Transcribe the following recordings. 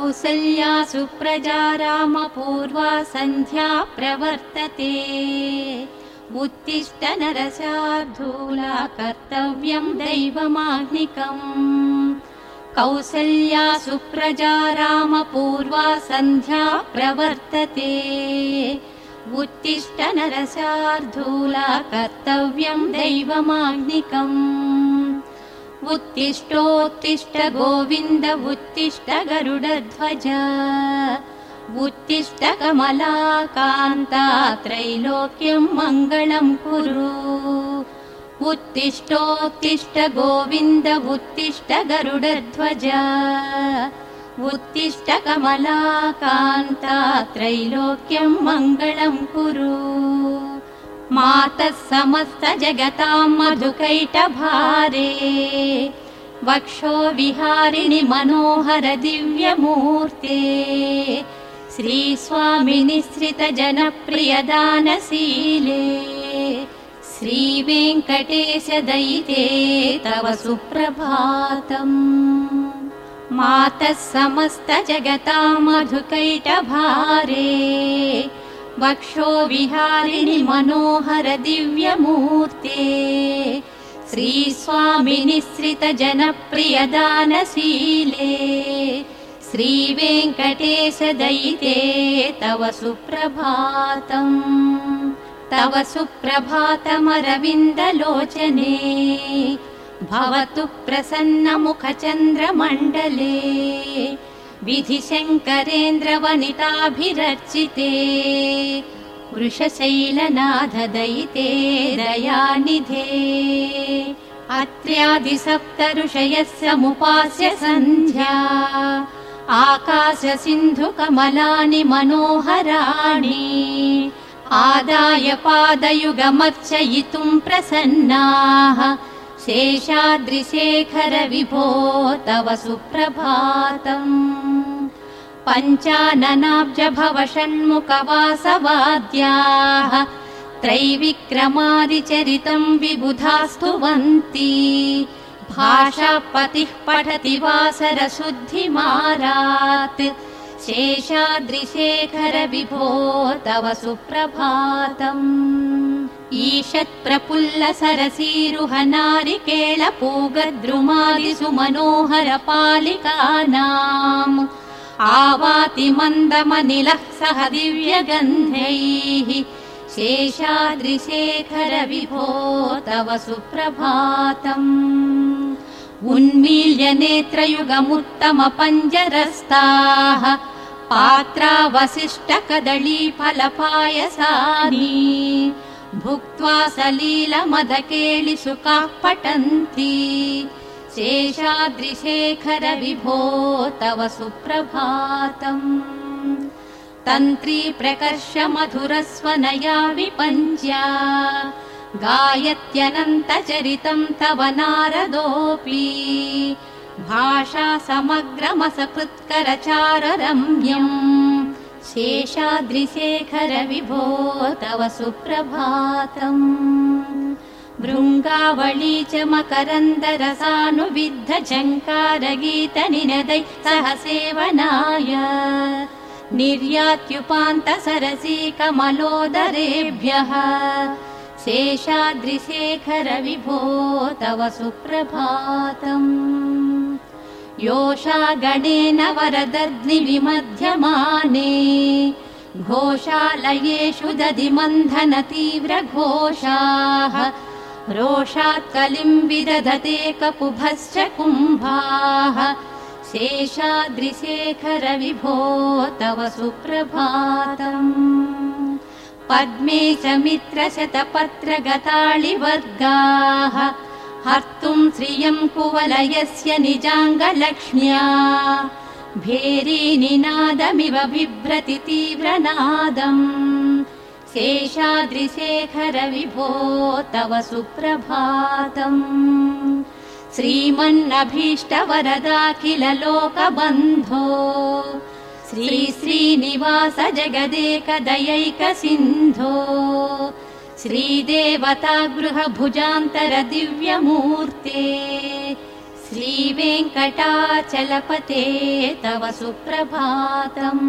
कौसल्या सुप्रजा रामपूर्वा सन्ध्या प्रवर्तते उत्तिष्ठ नरशार्दूला कर्तव्यं दैवमाह्निकम् कौसल्या सुप्रजा रामपूर्वा सन्ध्या प्रवर्तते उत्तिष्ठ नरशार्दूला कर्तव्यं दैवमाह्निकम् उत्तिष्ठोत्तिष्ठ गोविन्द उत्तिष्ठ गरुडध्वज उत्तिष्ठ कमलाकान्ता त्रैलोक्यं मङ्गलं कुरु उत्तिष्ठोत्तिष्ठ गोविन्द उत्तिष्ठ गरुडध्वज उत्तिष्ठ कमलाकान्ता त्रैलोक्यं मङ्गलं कुरु मातः समस्त जगतां मधुकैटभारे वक्षो विहारिणि मनोहर दिव्यमूर्ते श्रीस्वामिनि श्रित जनप्रिय दानशीले श्रीवेङ्कटेश दयिते तव सुप्रभातम् मातः समस्त जगतां मधुकैटभारे वक्षो विहारिणि मनोहर दिव्यमूर्ते श्रीस्वामिनि श्रित जनप्रिय दानशीले श्रीवेङ्कटेश दयिते तव सुप्रभातम् तव सुप्रभातमरविन्दलोचने भवतु प्रसन्नमुखचन्द्रमण्डले विधिशङ्करेन्द्रवनिताभिरर्चिते वृषशैलनाथदयिते दयानिधे अत्र्यादिसप्तऋषयः समुपास्य सन्ध्या आकाशसिन्धुकमलानि मनोहराणि आदाय पादयुगमर्चयितुं प्रसन्नाः शेषाद्रिशेखर विभो तव सुप्रभातम् पञ्चाननाब्ज भव षण्मुखवासवाद्याः त्रैविक्रमादिचरितं विबुधास्तुवन्ति भाषापतिः पठति वासरशुद्धिमारात् शेषाद्रिशेखर विभो तव सुप्रभातम् ईषत्प्रफुल्ल सरसीरुहनारिकेळपूगद्रुमादिषु मनोहर पालिकानाम् आवाति मन्दमनिलः सह दिव्यगन्धैः शेषाद्रिशेखर विभो तव सुप्रभातम् उन्मील्य नेत्रयुगमुत्तमपञ्जरस्ताः पात्रावसिष्ठकदळीफलपायसानि भुक्त्वा सलीलमदकेलिसुखाः पठन्ति शेषाद्रिशेखर विभो तव सुप्रभातम् तन्त्री प्रकर्ष मधुरस्वनया विपञ्च्या गायत्यनन्तचरितं तव नारदोऽपि भाषा समग्रमसकृत्करचाररम्यम् शेषाद्रिशेखर विभो तव सुप्रभातम् भृङ्गावळी च मकरन्दरसानुविद्ध झङ्कारगीतनिनदै सह सेवनाय निर्यात्युपान्त सरसी कमलोदरेभ्यः शेषाद्रिशेखर विभो तव सुप्रभातम् योषा गणेन वरदग्निविमध्यमाने घोषालयेषु दधिमन्थन तीव्रघोषाः रोषात् कलिं विदधते ककुभश्च कुम्भाः शेषाद्रिशेखर विभो तव सुप्रभातम् पद्मे च मित्रशतपत्रगताळिवर्गाः हर्तुं श्रियं कुवलयस्य निजाङ्गलक्ष्म्या भेरीनिनादमिव बिभ्रति तीव्रनादम् शेषाद्रिशेखर विभो तव सुप्रभातम् श्रीमन्नभीष्टवरदाखिल लोकबन्धो श्री श्रीनिवास जगदेकदयैक सिन्धो श्रीदेवता गृह भुजान्तर दिव्यमूर्ते श्रीवेङ्कटाचलपते तव सुप्रभातम्।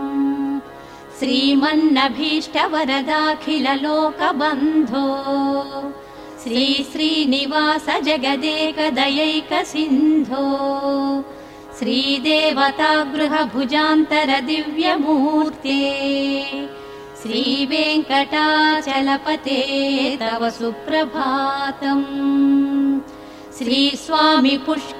श्रीमन्नभीष्टवरदाखिललोकबन्धो श्रीश्रीनिवास जगदेकदयैकसिन्धो श्रीदेवतागृहभुजान्तरदिव्यमूर्ते श्रीवेङ्कटाचलपते तव सुप्रभातम्। श्रीस्वामि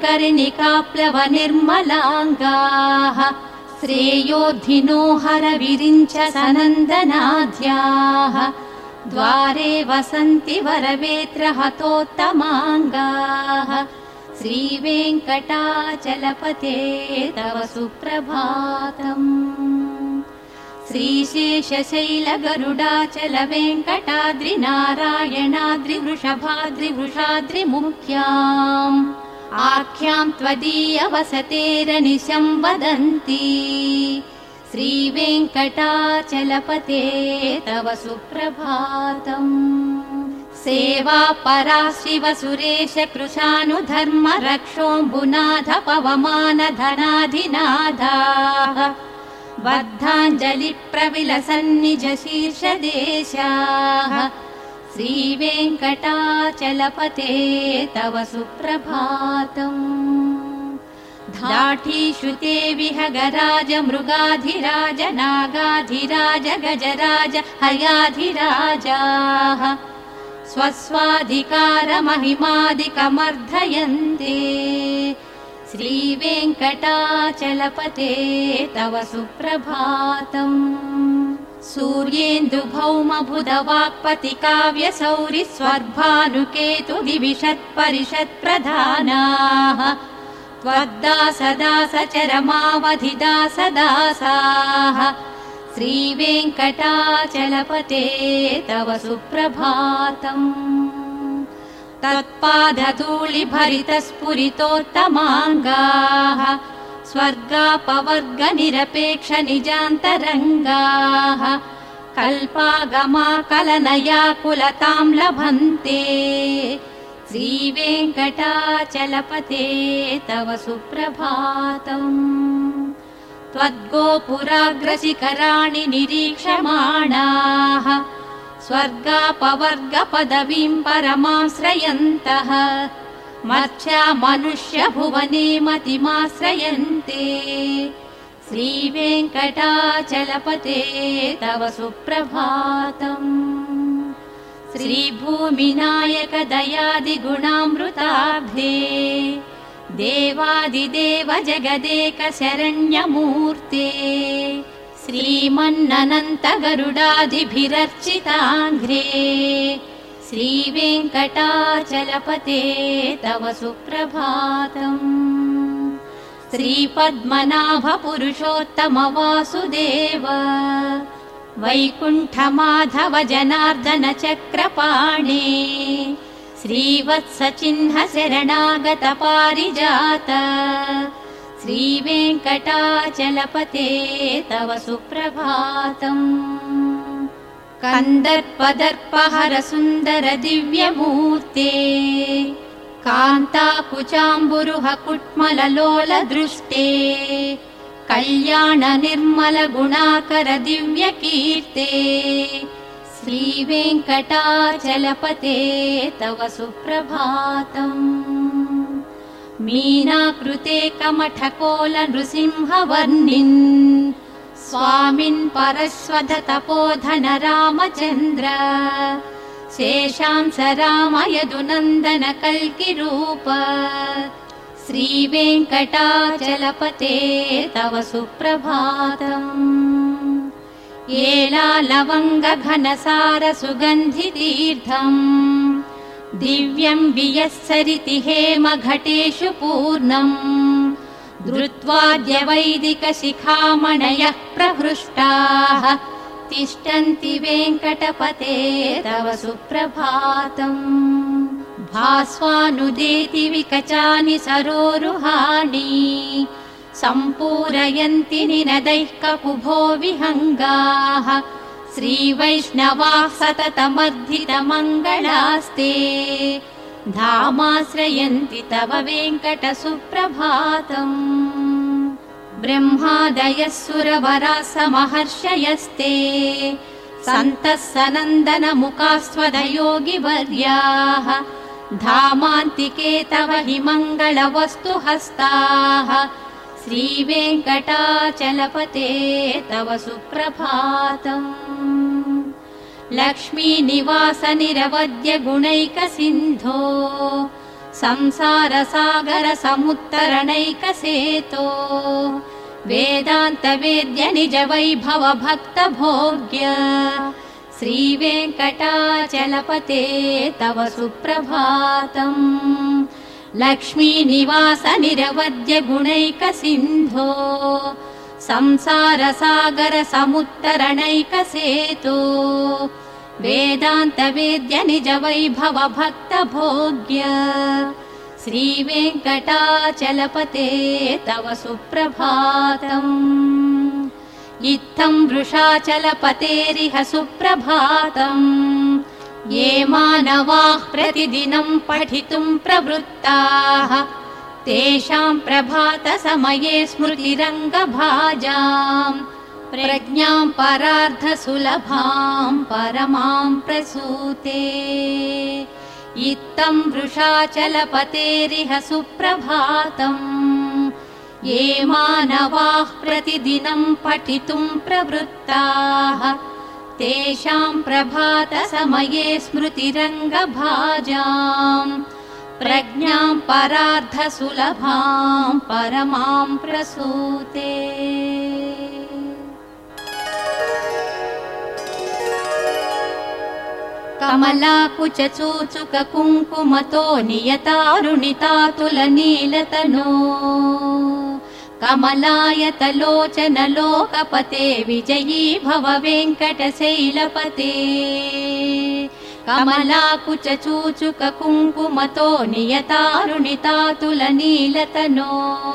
पुष्करिणिकाप्लवनिर्मलाङ्गाः श्रेयोद्धिनो हरविरिञ्च सनन्दनाद्याः द्वारे वसन्ति वरवेत्रहतोत्तमाङ्गाः श्रीवेङ्कटाचलपते तव सुप्रभातम्। श्रीशेषशैलगरुडाचलवेङ्कटाद्रिनारायणाद्रिवृषभाद्रिवृषाद्रिमुख्याम् आख्यां त्वदीयवसतेरनिशं वदन्ति श्रीवेङ्कटाचलपते तव सुप्रभातम्। सेवापरा शिवसुरेश कृशानुधर्मरक्षोऽम्बुनाथ पवमानधनाधिनाथाः बद्धाञ्जलिप्रविलसन्निजशीर्षदेशाः श्रीवेङ्कटाचलपते तव सुप्रभातम्। धाठीषु ते विहगराज मृगाधिराज नागाधिराज गजराज हयाधिराजाः स्वस्वाधिकारमहिमादिकमर्धयन्ते श्रीवेङ्कटाचलपते तव सुप्रभातम्। सूर्येन्दुभौमभुधवाक्पतिकाव्यसौरिस्वर्भानुकेतुदिविषत्परिषत्प्रधानाः त्वद्दासदासचरमावधिदासदासाः श्रीवेङ्कटाचलपते तव सुप्रभातम्। तत्पादधूलिभरितस्फुरितोत्तमाङ्गाः स्वर्गापवर्गनिरपेक्षनिजान्तरङ्गाः कल्पागमाकलनयाकुलतां लभन्ते श्रीवेङ्कटाचलपते तव सुप्रभातम्। त्वद्गोपुराग्रशिखराणि निरीक्षमाणाः स्वर्गापवर्गपदवीं परमाश्रयन्तः मर्त्या मनुष्यभुवने मतिमाश्रयन्ते श्रीवेङ्कटाचलपते तव सुप्रभातम्। श्रीभूमिनायक दयादिगुणामृताब्धे देवादिदेव जगदेक शरण्यमूर्ते श्रीमन्ननन्त गरुडादिभिरर्चिताङ्घ्रे श्रीवेङ्कटाचलपते तव सुप्रभातम्। श्रीपद्मनाभ पुरुषोत्तम वासुदेव वैकुण्ठमाधव जनार्दन चक्रपाणे श्रीवत्सचिह्न शरणागत पारिजात श्रीवेङ्कटाचलपते तव सुप्रभातम्। कन्दर्पदर्पहर सुन्दर दिव्यमूर्ते कान्ताकुचाम्बुरुह कुट्मललोल दृष्टे कल्याण निर्मल गुणाकर दिव्यकीर्ते श्रीवेङ्कटाचलपते तव सुप्रभातम्। मीनाकृते कमठकोल नृसिंहवर्णिन् स्वामिन् परश्वध तपोधन रामचन्द्र शेषांस राम यदुनन्दन कल्किरूप श्रीवेङ्कटाचलपते तव सुप्रभातम्। एलालवङ्ग घनसार सुगन्धितीर्थम् दिव्यं वियस्सरिति हेम घटेषु पूर्णम् धृत्वाद्यवैदिकशिखामणयः प्रहृष्टाः तिष्ठन्ति वेङ्कटपते तव सुप्रभातम्। भास्वानुदेति विकचानि सरोरुहाणि सम्पूरयन्ति निनदैः ककुभो विहङ्गाः श्रीवैष्णवाः सततमर्धितमङ्गलास्ते धामाश्रयन्ति तव वेङ्कटसुप्रभातम्। ब्रह्मादयः सुरवराः समहर्षयस्ते सन्तः सनन्दनमुखास्त्वदयोगिवर्याः धामान्तिके तव हि मङ्गलवस्तुहस्ताः श्रीवेङ्कटाचलपते तव सुप्रभातम्। लक्ष्मीनिवास निरवद्य गुणैकसिन्धो संसारसागर समुत्तरणैकसेतो वेदान्तवेद्य निज वैभव भक्तभोग्य श्रीवेङ्कटाचलपते तव सुप्रभातम्। लक्ष्मीनिवास निरवद्य गुणैकसिन्धो संसारसागर समुत्तरणैकसेतो वेदान्तवेद्य निज वैभव भक्तभोग्य श्रीवेङ्कटाचलपते तव सुप्रभातम्। इत्थं वृषाचलपतेरिह सुप्रभातम् ये मानवाः प्रतिदिनं पठितुं प्रवृत्ताः तेषां प्रभातसमये स्मृतिरङ्गभाजाम् प्रज्ञां परार्धसुलभां परमां प्रसूते। इत्थं वृषाचलपतेरिह सुप्रभातम् ये मानवाः प्रतिदिनं पठितुं प्रवृत्ताः तेषां प्रभातसमये स्मृतिरङ्गभाजाम् प्रज्ञां परार्धसुलभां परमां प्रसूते। कमलाकुचचूचुककुङ्कुमतो नियतारुणितातुलनीलतनो कमलायतलोचनलोकपते विजयी भव वेङ्कटशैलपते। कमलाकुचचूचुककुङ्कुमतो नियतारुणितातुलनीलतनो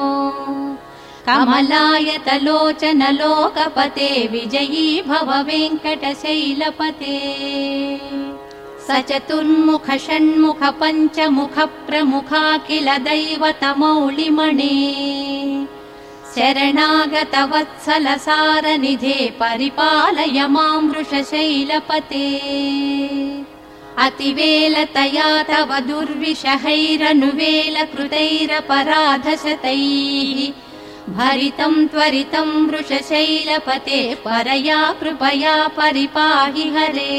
कमलायतलोचनलोकपते विजयी भव वेङ्कटशैलपते। स चतुर्मुख षण्मुख पञ्चमुख प्रमुखाखिल दैवतमौलिमणे शरणागत वत्सल सारनिधे परिपालय मां वृषशैलपते। अतिवेलतया तव दुर्विषहैरनुवेलकृतैरपराधशतैः भरितं त्वरितं वृषशैलपते परया कृपया परिपाहि हरे।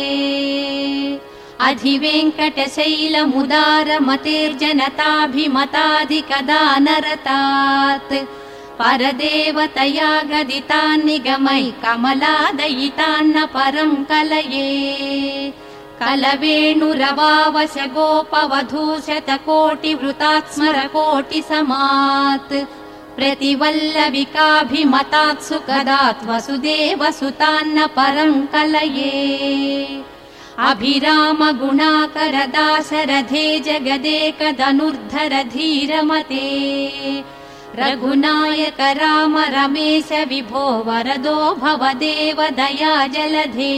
अधिवेङ्कटशैलमुदारमतेर्जनताभिमताधिकदानरतात् परदेवतया गदितान्निगमै कमलादयितान्न परं कलये। कलवेणुरवावश गोपवधूशतकोटिवृतात् स्मरकोटिसमात् प्रतिवल्लविकाभिमतात् सुखदात् वसुदेवसुतान्न परं कलये। अभिराम गुणाकर दाशरथे जगदेकधनुर्धर धीरमते रघुनायक राम रमेश विभो वरदो भवदेव दया जलधे।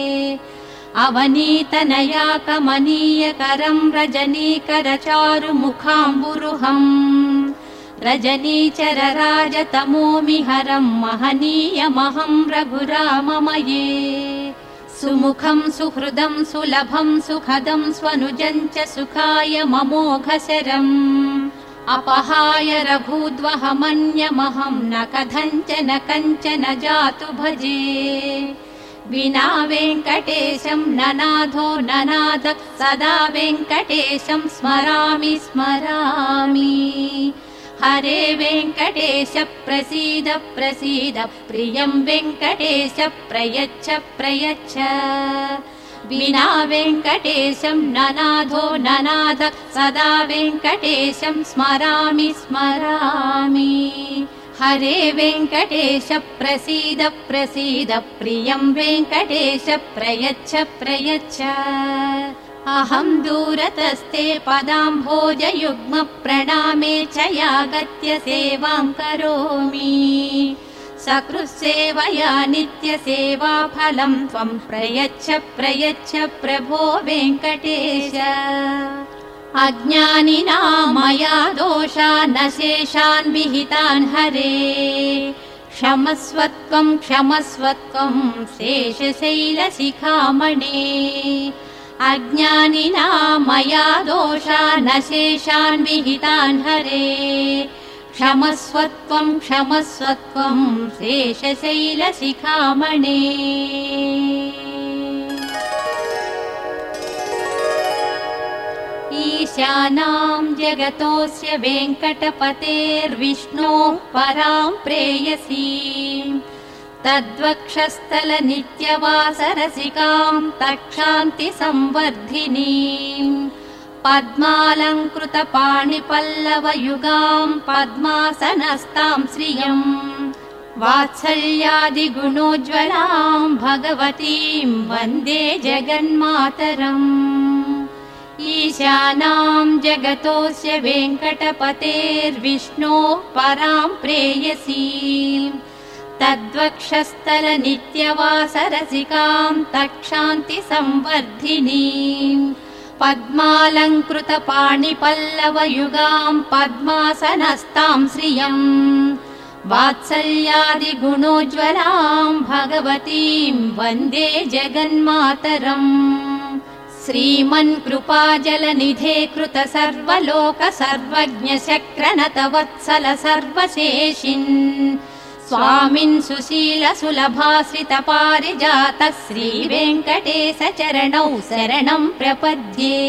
अवनीतनया कमनीयकरं रजनीकर चारुमुखाम्बुरुहम् रजनीचर राजतमोमिहरं महनीयमहं रघुराममये। सुमुखं सुहृदं सुलभं सुखदं स्वनुजं च सुखाय ममोघशरम् अपहाय रघूद्वहमन्यमहं न कथञ्चन कञ्चन जातु भजे। विना वेङ्कटेशं ननाथो ननाथ सदा वेङ्कटेशं स्मरामि स्मरामि। हरे वेङ्कटेश प्रसीद प्रसीद प्रियं वेङ्कटेश प्रयच्छ प्रयच्छ। विना वेङ्कटेशं ननाथो ननाथ सदा वेङ्कटेशं स्मरामि स्मरामि। हरे वेङ्कटेश प्रसीद प्रसीद प्रियं वेङ्कटेश प्रयच्छ प्रयच्छ। अहं दूरतस्ते पदाम्भोजयुग्म प्रणामे च यागत्य सेवां करोमि। सकृत्सेवया नित्यसेवाफलं त्वं प्रयच्छ प्रयच्छ प्रभो वेङ्कटेश। अज्ञानिनां मया दोषान् शेषान् विहितान् हरे क्षमस्वत्वं क्षमस्वत्वं शेषशैलशिखामणे अज्ञानिनां मया दोषान् शेषान् विहितान् हरे क्षमस्वत्वं क्षमस्वत्वं शेषशैलशिखामणे ईशानां जगतोऽस्य वेङ्कटपतेर्विष्णोः परां प्रेयसीं तद्वक्षस्थलनित्यवासरसिकां तक्षान्तिसंवर्धिनीं पद्मालङ्कृतपाणिपल्लवयुगां पद्मासनस्तां श्रियं वात्सल्यादिगुणोज्ज्वलां भगवतीं वन्दे जगन्मातरम् ईशानां जगतोऽस्य वेङ्कटपतेर्विष्णोः परां प्रेयसीं तद्वक्षस्थलनित्यवासरसिकां तक्षान्तिसंवर्धिनीं पद्मालङ्कृतपाणिपल्लवयुगां पद्मासनस्तां श्रियं वात्सल्यादिगुणोज्ज्वलां भगवतीं वन्दे जगन्मातरम् श्रीमन्कृपाजलनिधे कृत सर्वलोक सर्वज्ञ शक्रनतवत्सल सर्वशेषिन् स्वामिन् सुशील सुलभाश्रित पारिजात श्रीवेङ्कटेश चरणौ शरणं प्रपद्ये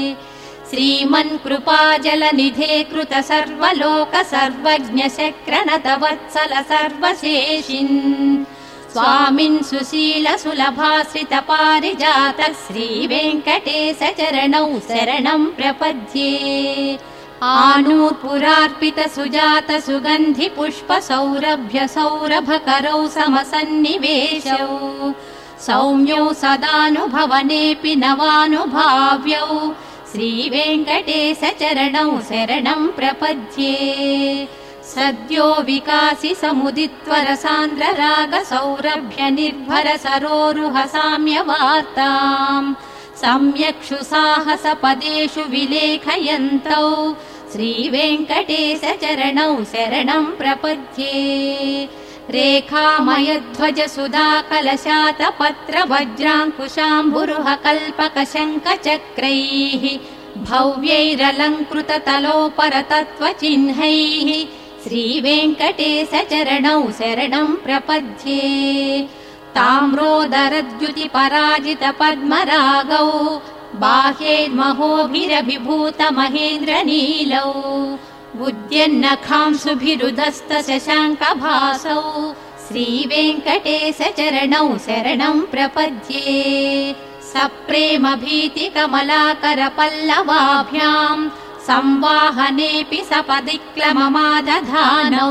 श्रीमन्कृपाजलनिधे कृत सर्वलोक सर्वज्ञ शक्रनतवत्सल सर्वशेषिन् स्वामिन् सुशील सुलभाश्रित पारिजात श्रीवेङ्कटेश चरणौ शरणं प्रपद्ये आनूपुरार्पित सुजात सुगन्धि पुष्प सौरभ्य सौरभकरौ समसन्निवेशौ सौम्यौ सदानुभवनेऽपि नवानुभाव्यौ श्रीवेङ्कटेश चरणौ शरणं प्रपद्ये सद्यो विकासि समुदित्वरसान्द्र राग सौरभ्य निर्भर सरोरुह साम्यवार्ताम् सम्यक्षु साहस पदेषु विलेखयन्तौ श्रीवेङ्कटेश चरणौ शरणं प्रपद्ये रेखामयध्वज सुधा कलशात पत्र वज्राङ्कुशाम्बुरुह कल्पक शङ्ख चक्रैः भव्यैरलङ्कृत तलोपरतत्त्वचिह्नैः श्रीवेङ्कटेश चरणौ शरणं प्रपद्ये ताम्रोदरद्युति पराजित पद्मरागौ बाह्यैर्महोभिरभिभूत महेन्द्रनीलौ उद्यन्नखांसुभिरुधस्त शशाङ्कभासौ श्रीवेङ्कटेश चरणौ शरणं प्रपद्ये सप्रेम भीति कमलाकर पल्लवाभ्यां संवाहनेऽपि सपदिक्लममादधानौ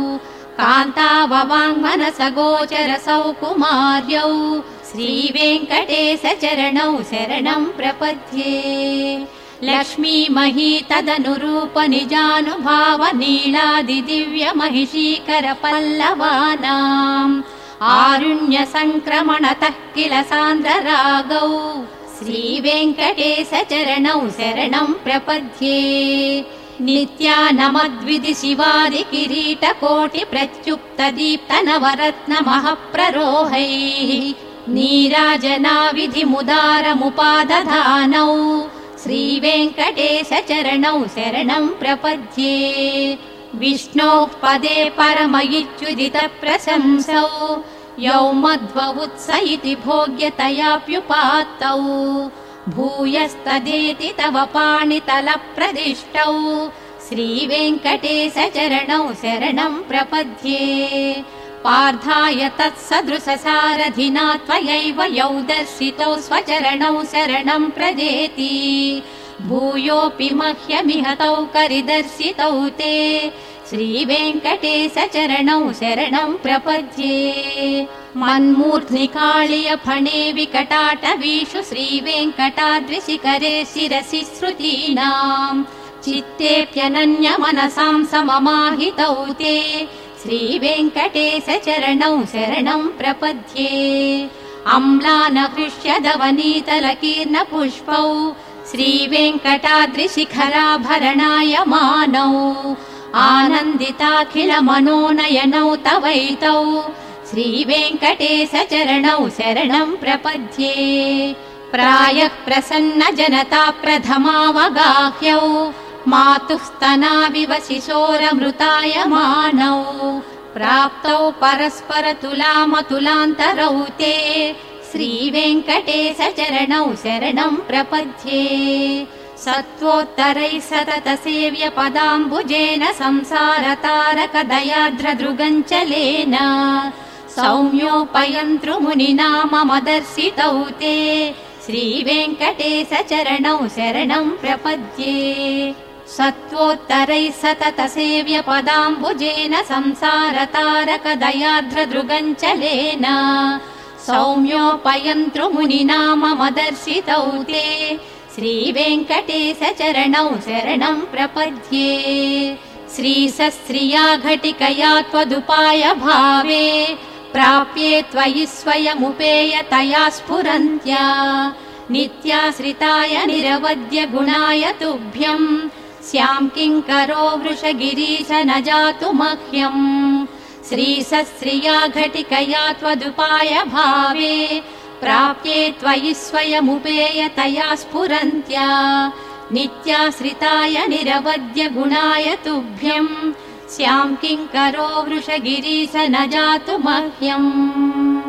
कान्ताववाङ्मनसगोचर सौकुमार्यौ श्रीवेङ्कटेश चरणौ शरणं प्रपद्ये लक्ष्मीमही तदनुरूप निजानुभाव नीलादिदिव्य महिषीकर पल्लवानाम् आरुण्य संक्रमणतः किल सान्द्र रागौ श्रीवेङ्कटेश चरणौ शरणं प्रपद्ये नित्यानमद्विधि शिवादि किरीट कोटि प्रत्युक्त दीप्त नवरत्न महप्ररोहैः नीराजनाविधि मुदारमुपादधानौ श्रीवेङ्कटेश चरणौ शरणं प्रपद्ये विष्णोः पदे परमयिच्युदित प्रशंसौ यौ मध्ववुत्स इति भोग्यतयाप्युपात्तौ भूयस्तदेति तव पाणितलप्रदिष्टौ श्रीवेङ्कटेश चरणौ शरणं प्रपद्ये पार्थाय तत्सदृशसारथिना त्वयैव यौ दर्शितौ स्वचरणौ शरणं प्रजेति भूयोऽपि मह्यमिहतौ करिदर्शितौ ते श्रीवेङ्कटेश चरणौ शरणं प्रपद्ये मन्मूर्ध्निकाळिय फणे विकटाटवीषु श्रीवेङ्कटाद्रिशिखरे शिरसि श्रुतीनां चित्तेऽप्यनन्य मनसां सममाहितौ ते श्रीवेङ्कटेश चरणौ शरणं प्रपद्ये अम्लानहृष्यदवनीतलकीर्णपुष्पौ श्रीवेङ्कटाद्रिशिखराभरणाय मानौ आनन्दिताखिल मनोनयनौ तवैतौ श्रीवेङ्कटेश चरणौ शरणं प्रपद्ये प्रायः प्रसन्न जनता प्रथमावगाह्यौ मातुः स्तनाविव शिशोरमृतायमानौ प्राप्तौ परस्परतुलामतुलान्तरौ ते श्रीवेङ्कटेश चरणौ शरणं प्रपद्ये सत्त्वोत्तरैः सतत सेव्य पदाम्बुजेन संसारतारकदयार्द्रदृगञ्चलेन सौम्योपयन्तृमुनिना मम दर्शितौ ते श्रीवेङ्कटेश चरणौ शरणं प्रपद्ये सत्त्वोत्तरैः सतत सेव्य पदाम्बुजेन संसारतारकदयार्द्रदृगञ्चलेन सौम्योपयन्तृमुनिना मम दर्शितौ ते श्रीवेङ्कटेश चरणौ शरणं प्रपद्ये श्रीसस्त्रिया घटिकया त्वदुपाय भावे प्राप्ये त्वयि स्वयमुपेयतया स्फुरन्त्या नित्याश्रिताय निरवद्य गुणाय तुभ्यं स्यां किङ्करो वृषगिरीश न जातु मह्यम् श्रीसस्त्रिया घटिकया त्वदुपाय भावे प्राप्ये त्वयि स्वयमुपेयतया स्फुरन्त्या नित्याश्रिताय निरवद्य गुणाय तुभ्यं स्यां किङ्करो वृषगिरीश न जातु मह्यम्।